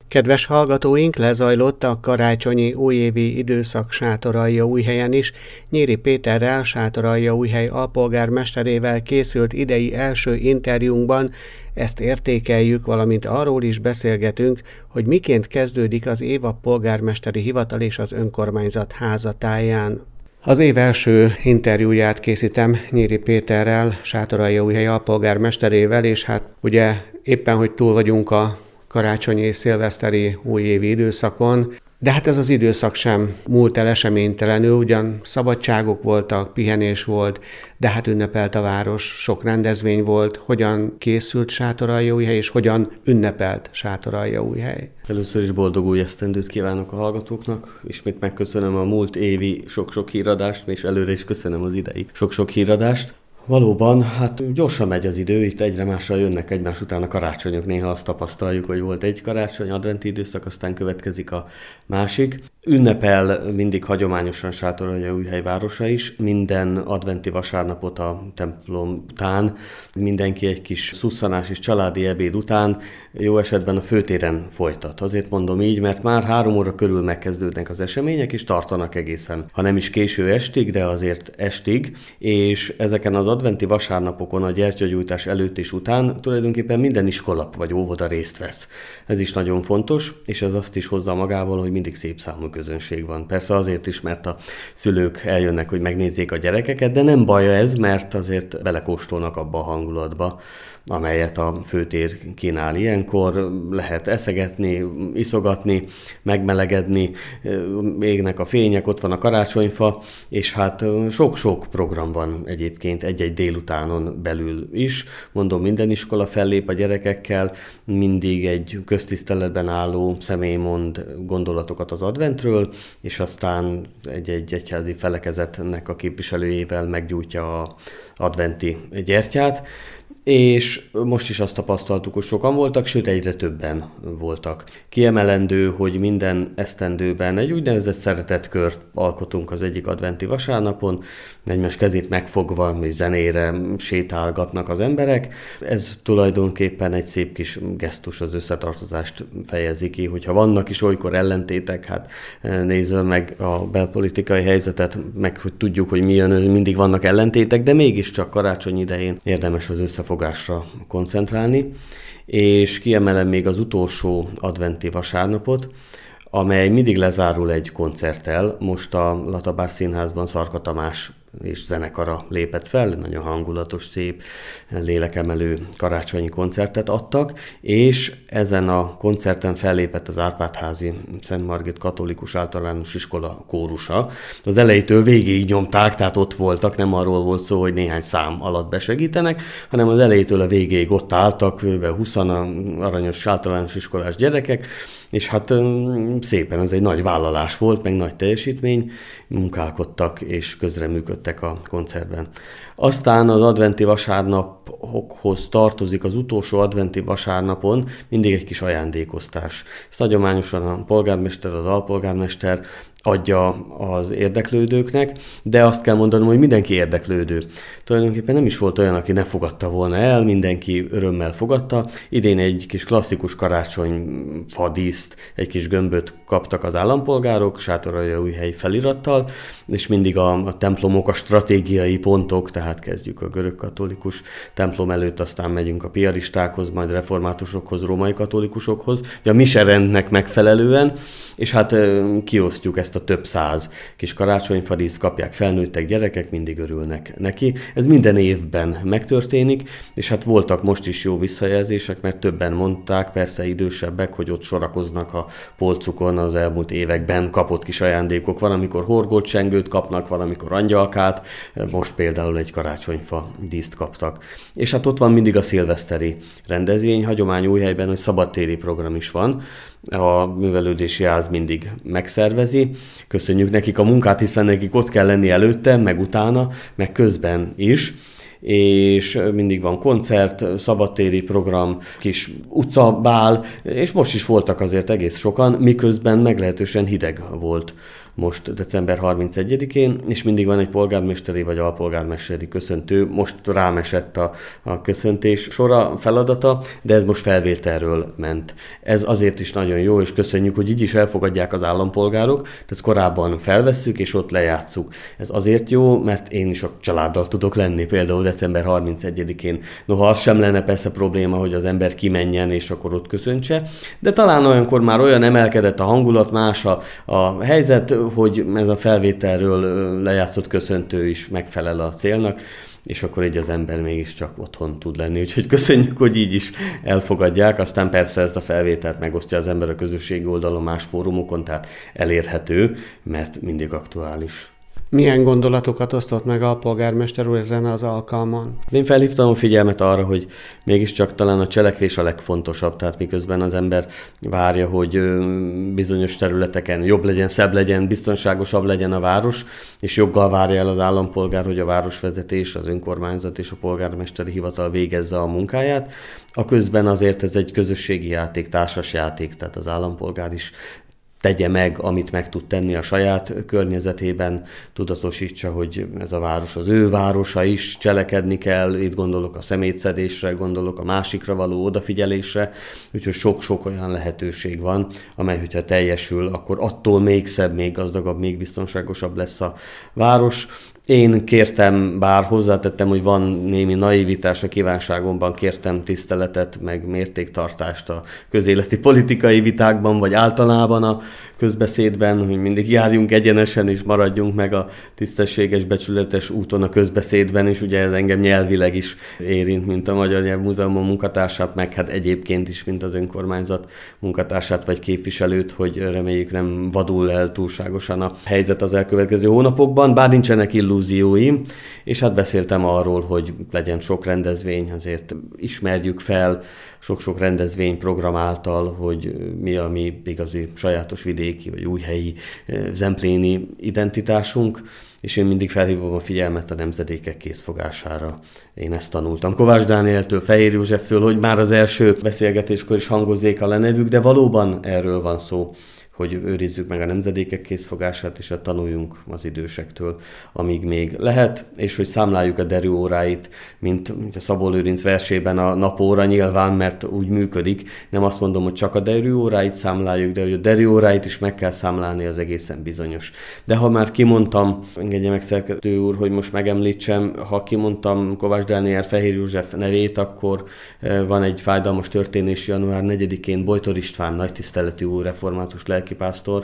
Kedves hallgatóink, lezajlott a karácsonyi újévi időszak Sátoraljaújhelyen is. Nyíri Péterrel, Sátoraljaújhely alpolgármesterével készült idei első interjúnkban ezt értékeljük, valamint arról is beszélgetünk, hogy miként kezdődik az év a polgármesteri hivatal és az önkormányzat házatáján. Az év első interjúját készítem Nyíri Péterrel, Sátoraljaújhely alpolgármesterével, és hát ugye éppen, hogy túl vagyunk a karácsonyi és szilveszteri újévi időszakon, de hát ez az időszak sem múlt el eseménytelenül, ugyan szabadságok voltak, pihenés volt, de hát ünnepelt a város, sok rendezvény volt. Hogyan készült Sátoraljaújhely, és hogyan ünnepelt Sátoraljaújhely? Először is boldog új esztendőt kívánok a hallgatóknak. Ismét megköszönöm a múlt évi sok-sok híradást, és előre is köszönöm az idei sok-sok híradást. Valóban, hát gyorsan megy az idő, itt egyre másra jönnek egymás után a karácsonyok. Néha azt tapasztaljuk, hogy volt egy karácsony, adventi időszak, aztán következik a másik. Ünnepel mindig hagyományosan Sátoraljaújhely városa is. Minden adventi vasárnapot a templom után, mindenki egy kis szusszanás és családi ebéd után jó esetben a főtéren folytat. Azért mondom így, mert már 3 óra körül megkezdődnek az események, és tartanak egészen, ha nem is késő estig, de azért estig, és ezeken az adventi vasárnapokon a gyertyagyújtás előtt és után tulajdonképpen minden iskola vagy óvoda részt vesz. Ez is nagyon fontos, és ez azt is hozza magával, hogy mindig szép számú közönség van. Persze azért is, mert a szülők eljönnek, hogy megnézzék a gyerekeket, de nem baj ez, mert azért belekóstolnak abba a hangulatba, amelyet a főtér kínál. Ilyenkor lehet eszegetni, iszogatni, megmelegedni, égnek a fények, ott van a karácsonyfa, és hát sok-sok program van egyébként egy-egy délutánon belül is. Mondom, minden iskola fellép a gyerekekkel, mindig egy köztiszteletben álló személy mond gondolatokat az adventről, és aztán egy egyházi felekezetnek a képviselőjével meggyújtja az adventi gyertyát. És most is azt tapasztaltuk, hogy sokan voltak, sőt egyre többen voltak. Kiemelendő, hogy minden esztendőben egy úgynevezett szeretetkört alkotunk az egyik adventi vasárnapon, egymás kezét megfogva, és zenére sétálgatnak az emberek. Ez tulajdonképpen egy szép kis gesztus, az összetartozást fejezi ki, hogyha vannak is olykor ellentétek, hát nézve meg a belpolitikai helyzetet, meg hogy tudjuk, hogy mi jön, mindig vannak ellentétek, de mégiscsak karácsony idején érdemes az összefogásra koncentrálni, és kiemelem még az utolsó adventi vasárnapot, amely mindig lezárul egy koncerttel. Most a Latabár Színházban Szarka Tamás és zenekara lépett fel, nagyon hangulatos, szép, lélekemelő karácsonyi koncertet adtak, és ezen a koncerten fellépett az Árpád-házi Szent Margit Katolikus Általános Iskola kórusa. Az elejétől végig nyomták, tehát ott voltak, nem arról volt szó, hogy néhány szám alatt besegítenek, hanem az elejétől a végéig ott álltak, kb. 20 aranyos általános iskolás gyerekek, és hát szépen ez egy nagy vállalás volt, meg nagy teljesítmény, munkálkodtak és közreműködtek a koncertben. Aztán az adventi vasárnapokhoz tartozik az utolsó adventi vasárnapon mindig egy kis ajándékoztás. Ezt hagyományosan a polgármester, az alpolgármester adja az érdeklődőknek, de azt kell mondanom, hogy mindenki érdeklődő. Tulajdonképpen nem is volt olyan, aki ne fogadta volna el, mindenki örömmel fogadta. Idén egy kis klasszikus karácsonyfadíszt, egy kis gömböt kaptak az állampolgárok, Sátoraljaújhely felirattal, és mindig a templomok, a stratégiai pontok, tehát kezdjük a görög-katolikus templom előtt, aztán megyünk a piaristákhoz, majd reformátusokhoz, római katolikusokhoz, de a miserendnek megfelelően, és hát kiosztjuk ezt a több száz kis karácsonyfadíszt, kapják felnőttek, gyerekek, mindig örülnek neki. Ez minden évben megtörténik, és hát voltak most is jó visszajelzések, mert többen mondták, persze idősebbek, hogy ott sorakoznak a polcukon az elmúlt években kapott kis ajándékok. Van, amikor horgolt csengőt kapnak, van, amikor angyalkát, most például egy karácsonyfa díszt kaptak. És hát ott van mindig a szilveszteri rendezvény, hagyomány Újhelyben, hogy szabadtéri program is van. A művelődési ház mindig megszervezi. Köszönjük nekik a munkát, hiszen nekik ott kell lenni előtte, meg utána, meg közben is. És mindig van koncert, szabadtéri program, kis utcabál, és most is voltak azért egész sokan, miközben meglehetősen hideg volt most december 31-én, és mindig van egy polgármesteri vagy alpolgármesteri köszöntő. Most rám esett a köszöntés sora, feladata, de ez most felvételről ment. Ez azért is nagyon jó, és köszönjük, hogy így is elfogadják az állampolgárok, tehát korábban felvesszük, és ott lejátszuk. Ez azért jó, mert én is a családdal tudok lenni, például december 31-én. Noha az sem lenne persze probléma, hogy az ember kimenjen, és akkor ott köszöntse, de talán olyankor már olyan emelkedett a hangulat, más a helyzet, hogy ez a felvételről lejátszott köszöntő is megfelel a célnak, és akkor így az ember mégiscsak otthon tud lenni. Úgyhogy köszönjük, hogy így is elfogadják. Aztán persze ezt a felvételt megosztja az ember a közösségi oldalon, más fórumokon, tehát elérhető, mert mindig aktuális. Milyen gondolatokat osztott meg a polgármester úr ezen az alkalmon? Én felhívtam a figyelmet arra, hogy mégiscsak talán a cselekvés a legfontosabb, tehát miközben az ember várja, hogy bizonyos területeken jobb legyen, szebb legyen, biztonságosabb legyen a város, és joggal várja el az állampolgár, hogy a városvezetés, az önkormányzat és a polgármesteri hivatal végezze a munkáját. A közben azért ez egy közösségi játék, társas játék, tehát az állampolgár is tegye meg, amit meg tud tenni a saját környezetében, tudatosítsa, hogy ez a város az ő városa is, cselekedni kell, itt gondolok a szemétszedésre, gondolok a másikra való odafigyelésre, úgyhogy sok-sok olyan lehetőség van, amely, hogyha teljesül, akkor attól még szebb, még gazdagabb, még biztonságosabb lesz a város. Én kértem, bár hozzátettem, hogy van némi naivitás a kívánságomban, kértem tiszteletet, meg mértéktartást a közéleti politikai vitákban, vagy általában a közbeszédben, hogy mindig járjunk egyenesen, és maradjunk meg a tisztességes, becsületes úton a közbeszédben, és ugye ez engem nyelvileg is érint, mint a Magyar Nyelvmúzeum munkatársát, meg hát egyébként is, mint az önkormányzat munkatársát vagy képviselőt, hogy reméljük nem vadul el túlságosan a helyzet az elkövetkező hónapokban, bár nincsenek illúzióim, és hát beszéltem arról, hogy legyen sok rendezvény, azért ismerjük fel sok-sok rendezvényprogram által, hogy mi a mi igazi sajátos vidéki vagy újhelyi zempléni identitásunk, és én mindig felhívom a figyelmet a nemzedékek készfogására. Én ezt tanultam Kovács Dánieltől, Fehér Józseftől, hogy már az első beszélgetéskor is hangozzék a lenevük, de valóban erről van szó, hogy őrizzük meg a nemzedékek készfogását, és tanuljunk az idősektől, amíg még lehet, és hogy számláljuk a derűóráit, mint a Szabó Lőrinc versében a napóra nyilván, mert úgy működik. Nem azt mondom, hogy csak a derűóráit számláljuk, de hogy a derűóráit is meg kell számlálni, az egészen bizonyos. De ha már kimondtam, engedje meg szerkesztő úr, hogy most megemlítsem, ha kimondtam Kovács Dániel, Fehér József nevét, akkor van egy fájdalmas történés január 4-én Bojtor István nagy tiszteletű úr, református lelkipásztor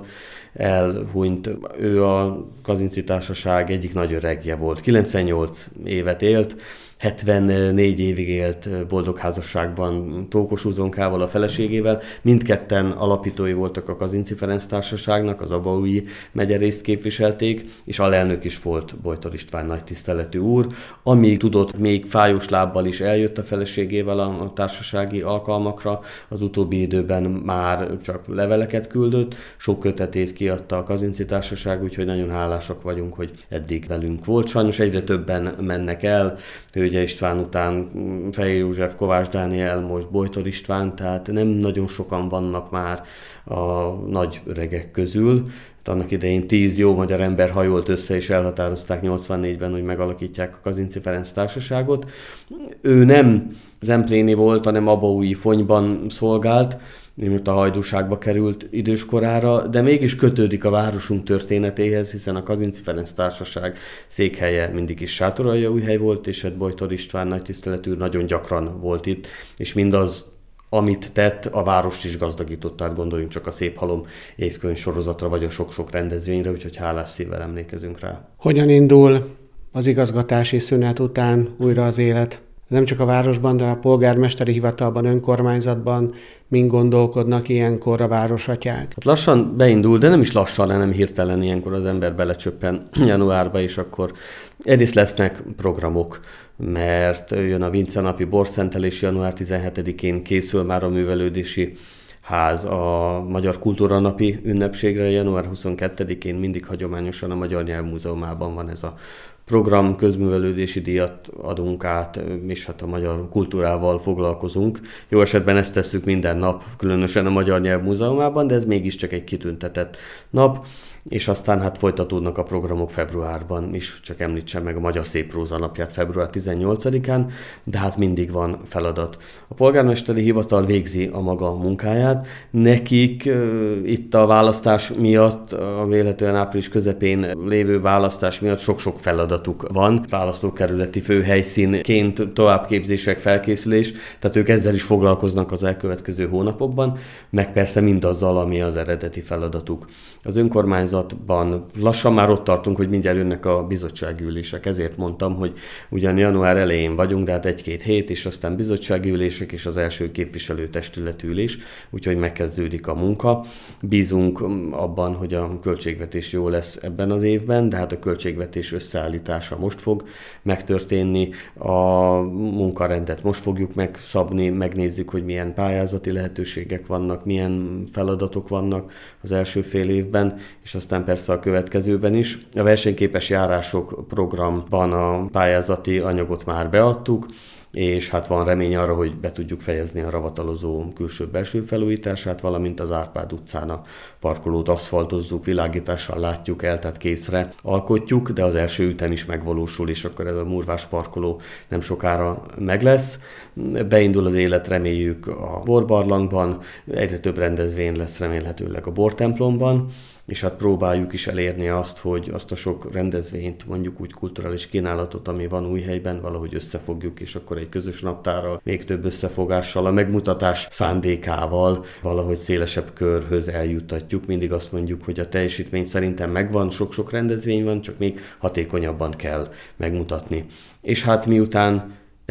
elhunyt. Ő a Kazinczy Társaság egyik nagy öregje volt. 98 évet élt, 74 évig élt boldog házasságban Tókos Uzonkával, a feleségével. Mindketten alapítói voltak a Kazinczy Ferenc Társaságnak, az Abaúji megyerészt képviselték, és alelnök is volt Bojtor István nagy tiszteletű úr. Amíg tudott, még fájós lábbal is eljött a feleségével a társasági alkalmakra, az utóbbi időben már csak leveleket küldött, sok kötetét kiadta a Kazinczy Társaság, úgyhogy nagyon hálásak vagyunk, hogy eddig velünk volt. Sajnos egyre többen mennek el, Hölgye István után Fehér József, Kovács Dániel, most Bojtor István, tehát nem nagyon sokan vannak már a nagy öregek közül. Annak idején 10 jó magyar ember hajolt össze, és elhatározták 84-ben, hogy megalakítják a Kazinczy Ferenc Társaságot. Ő nem zempléni volt, hanem Abaúji Fonyban szolgált, most a Hajdúságba került időskorára, de mégis kötődik a városunk történetéhez, hiszen a Kazinczy Ferenc Társaság székhelye mindig is Sátoraljaújhely volt, és hát Bojtor István nagy tiszteletű nagyon gyakran volt itt, és mindaz, amit tett, a várost is gazdagított, tehát gondoljunk csak a Szép Halom évkönyv sorozatra, vagy a sok-sok rendezvényre, úgyhogy hálás szívvel emlékezünk rá. Hogyan indul az igazgatási szünet után újra az élet? Nem csak a városban, de a polgármesteri hivatalban, önkormányzatban mind gondolkodnak ilyenkor a városatyák? Hát lassan beindul, de nem is lassan, hanem hirtelen ilyenkor az ember belecsöppen januárba, és akkor egyrészt lesznek programok, mert jön a Vince napi borszentelés január 17-én, készül már a művelődési ház a Magyar Kultúra Napi ünnepségre, január 22-én mindig hagyományosan a Magyar Nyelvmúzeumában van ez a program, közművelődési díjat adunk át, és hát a magyar kultúrával foglalkozunk. Jó esetben ezt tesszük minden nap, különösen a Magyar Nyelvmúzeumában, de ez mégiscsak egy kitüntetett nap. és aztán hát folytatódnak a programok februárban is, csak említsem meg a Magyar Széppróza napját február 18-án, de hát mindig van feladat. A polgármesteri hivatal végzi a maga munkáját, nekik itt a választás miatt, a véletlenül április közepén lévő választás miatt sok-sok feladatuk van. Választókerületi főhelyszínként továbbképzések, felkészülés, tehát ők ezzel is foglalkoznak az elkövetkező hónapokban, meg persze mindazzal, ami az eredeti feladatuk. Az önkormányzatban lassan már ott tartunk, hogy mindjárt jönnek a bizottsági ülések, ezért mondtam, hogy ugyan január elején vagyunk, de hát 1-2 hét, és aztán bizottsági ülések, és az első képviselőtestületi ülés, úgyhogy megkezdődik a munka. Bízunk abban, hogy a költségvetés jó lesz ebben az évben, de hát a költségvetés összeállítása most fog megtörténni, a munkarendet most fogjuk megszabni, megnézzük, hogy milyen pályázati lehetőségek vannak, milyen feladatok vannak az első fél évben, és aztán persze a következőben is. A versenyképes járások programban a pályázati anyagot már beadtuk, és hát van remény arra, hogy be tudjuk fejezni a ravatalozó külső-belső felújítását, valamint az Árpád utcán a parkolót aszfaltozzuk, világítással látjuk el, tehát készre alkotjuk, de az első ütem is megvalósul, és akkor ez a murvás parkoló nem sokára meg lesz. Beindul az élet, reméljük, a borbarlangban, egyre több rendezvény lesz remélhetőleg a bortemplomban, és hát próbáljuk is elérni azt, hogy azt a sok rendezvényt, mondjuk úgy kulturális kínálatot, ami van Újhelyben, valahogy összefogjuk, és akkor egy közös naptárral, még több összefogással, a megmutatás szándékával valahogy szélesebb körhöz eljuttatjuk. Mindig azt mondjuk, hogy a teljesítmény szerintem megvan, sok-sok rendezvény van, csak még hatékonyabban kell megmutatni. És hát miután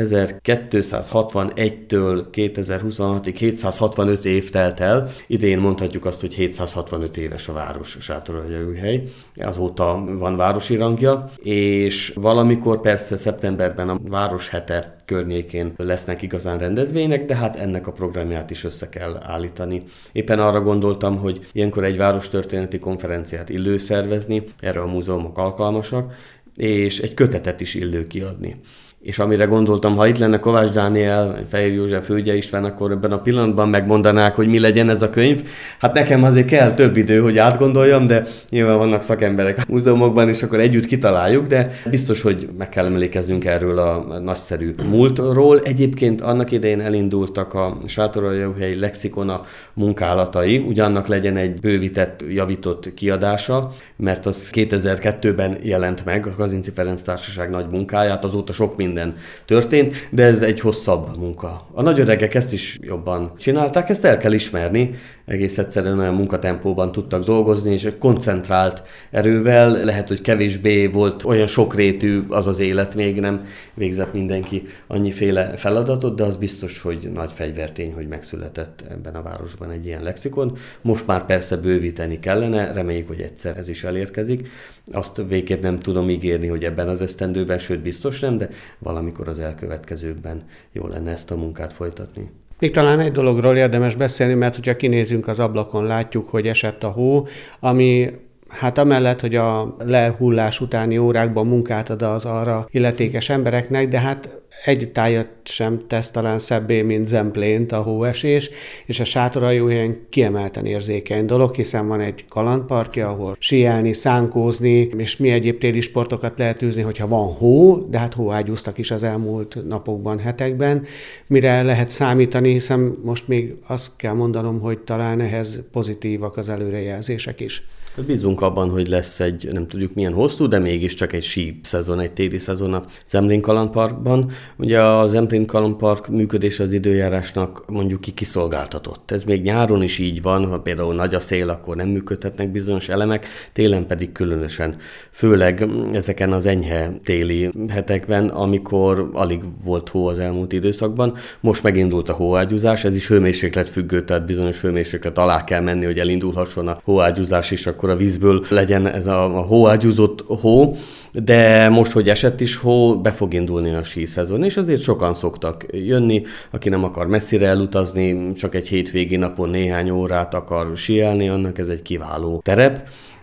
1261-től 2026-ig 765 év telt el. Idén mondhatjuk azt, hogy 765 éves a város, Sátoraljaújhely. Azóta van városi rangja, és valamikor persze szeptemberben a Városhete környékén lesznek igazán rendezvények, de hát ennek a programját is össze kell állítani. Éppen arra gondoltam, hogy ilyenkor egy várostörténeti konferenciát illő szervezni, erre a múzeumok alkalmasak, és egy kötetet is illő kiadni. És amire gondoltam, ha itt lenne Kovács Dániel, Fehér József, Hölgye István, akkor ebben a pillanatban megmondanák, hogy mi legyen ez a könyv. Hát nekem azért kell több idő, hogy átgondoljam, de nyilván vannak szakemberek a múzeumokban, és akkor együtt kitaláljuk, de biztos, hogy meg kell emlékeznünk erről a nagyszerű múltról. Egyébként annak idején elindultak a Sátoraljaújhelyi lexikona munkálatai, ugyannak legyen egy bővített, javított kiadása, mert az 2002-ben jelent meg, a Kazinczy Ferenc Társaság nagy munkáját, azóta sok minden történt, de ez egy hosszabb munka. A nagy öregek ezt is jobban csinálták, ezt el kell ismerni, egész egyszerűen olyan munkatempóban tudtak dolgozni, és koncentrált erővel, lehet, hogy kevésbé volt olyan sokrétű az az élet, még nem végzett mindenki annyiféle feladatot, de az biztos, hogy nagy fegyvertény, hogy megszületett ebben a városban egy ilyen lexikon. Most már persze bővíteni kellene, reméljük, hogy egyszer ez is elérkezik. Azt végképp nem tudom ígérni, hogy ebben az esztendőben, sőt biztos nem, de valamikor az elkövetkezőkben jó lenne ezt a munkát folytatni. Még talán egy dologról érdemes beszélni, mert hogyha kinézünk az ablakon, látjuk, hogy esett a hó, ami hát amellett, hogy a lehullás utáni órákban munkát ad az arra illetékes embereknek, de hát egy tájat sem tesz talán szebbé, mint Zemplént a hóesés, és a Sátoraljaújhelyen kiemelten érzékeny dolog, hiszen van egy kalandparkja, ahol síelni, szánkózni, és mi egyéb téli sportokat lehet űzni, hogyha van hó, de hát hóágyúztak is az elmúlt napokban, hetekben. Mire lehet számítani, hiszen most még azt kell mondanom, hogy talán ehhez pozitívak az előrejelzések is. Bízunk abban, hogy lesz egy, nem tudjuk milyen hosszú, de mégiscsak egy sí szezon, egy téli szezon a Zemplén kalandparkban. Ugye a Zemplén kalandpark működése az időjárásnak mondjuk kiszolgáltatott. Ez még nyáron is így van, ha például nagy a szél, akkor nem működhetnek bizonyos elemek, télen pedig különösen. Főleg ezeken az enyhe téli hetekben, amikor alig volt hó az elmúlt időszakban. Most megindult a hóágyúzás, ez is hőmérséklet függő, tehát bizonyos hőmérséklet alá kell menni, hogy elindulhasson a hóágyúzás is, akkor a vízből legyen ez a hóágyúzott hó, de most, hogy esett is hó, be fog indulni a sí szezon, és azért sokan szoktak jönni, aki nem akar messzire elutazni, csak egy hétvégi napon néhány órát akar síelni, annak ez egy kiváló terep.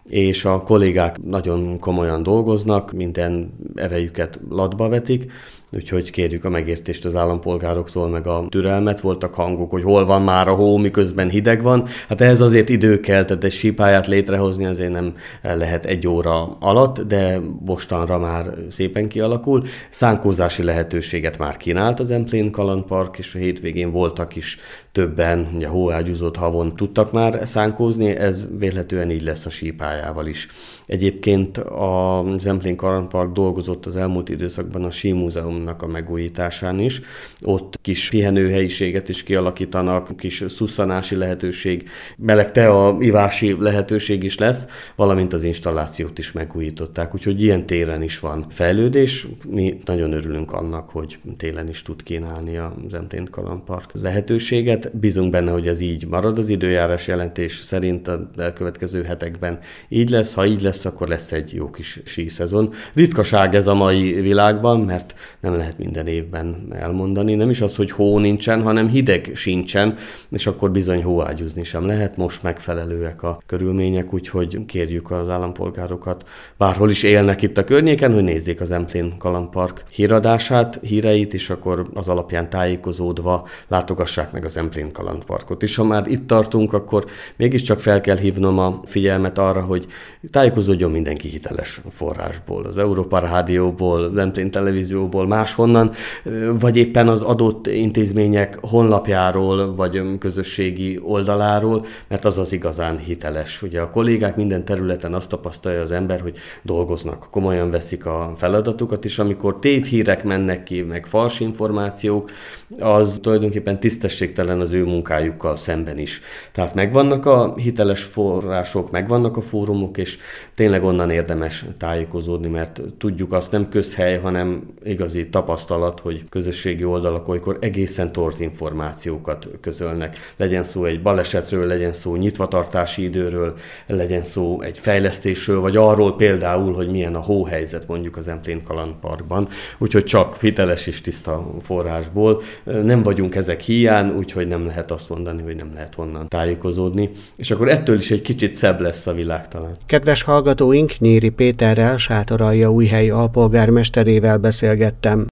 és a kollégák nagyon komolyan dolgoznak, minden erejüket latba vetik, úgyhogy kérjük a megértést az állampolgároktól, meg a türelmet. Voltak hangok, hogy hol van már a hó, miközben hideg van. Hát ehhez azért idő kell, tehát egy sípályát létrehozni azért nem lehet 1 óra alatt, de mostanra már szépen kialakul. Szánkózási lehetőséget már kínált az Zemplén Kalandpark, és a hétvégén voltak is többen, ugye hóágyúzott havon tudtak már szánkózni, ez vélhetően így lesz a sípályával is. Egyébként a Zemplén Kalandpark dolgozott az elmúlt időszakban a símúzeumnak a megújításán is. Ott kis pihenőhelyiséget is kialakítanak, kis szusszanási lehetőség, meleg tea ivási lehetőség is lesz, valamint az installációt is megújították. Úgyhogy ilyen téren is van fejlődés. Mi nagyon örülünk annak, hogy télen is tud kínálni a Zemplén Kalandpark lehetőséget. Bízunk benne, hogy ez így marad az időjárás jelentés szerint a elkövetkező hetekben. Így lesz, ha így lesz, akkor lesz egy jó kis síszezon. Ritkaság ez a mai világban, mert nem lehet minden évben elmondani. Nem is az, hogy hó nincsen, hanem hideg sincsen, és akkor bizony hóágyúzni sem lehet. Most megfelelőek a körülmények, úgyhogy kérjük az állampolgárokat, bárhol is élnek itt a környéken, hogy nézzék az Zemplén Kalandpark híradását, híreit, és akkor az alapján tájékozódva látogassák meg az Zemplén Kalandparkot. És ha már itt tartunk, akkor mégiscsak fel kell hívnom a figyelmet arra, hogy tájékozódjon mindenki hiteles forrásból, az Európa Rádióból, Zemplén Televízióból, máshonnan, vagy éppen az adott intézmények honlapjáról, vagy közösségi oldaláról, mert az az igazán hiteles. Ugye a kollégák minden területen azt tapasztalja az ember, hogy dolgoznak, komolyan veszik a feladatukat, és amikor tévhírek mennek ki, meg fals információk, az tulajdonképpen tisztességtelen az ő munkájukkal szemben is. Tehát megvannak a hiteles források, megvannak a fórumok, és tényleg onnan érdemes tájékozódni, mert tudjuk, azt nem közhely, hanem igazi tapasztalat, hogy közösségi oldalak olykor egészen torz információkat közölnek. Legyen szó egy balesetről, legyen szó nyitvatartási időről, legyen szó egy fejlesztésről, vagy arról például, hogy milyen a hóhelyzet mondjuk az Zemplén Kalandparkban. Úgyhogy csak hiteles és tiszta forrásból. Nem vagyunk ezek híján, úgyhogy nem lehet azt mondani, hogy nem lehet honnan tájékozódni. És akkor ettől is egy kicsit szebb lesz a világ talán. Kedves hallgatóink, Nyíri Péterrel, Sátoraljaújhely alpolgármesterével beszélgettem.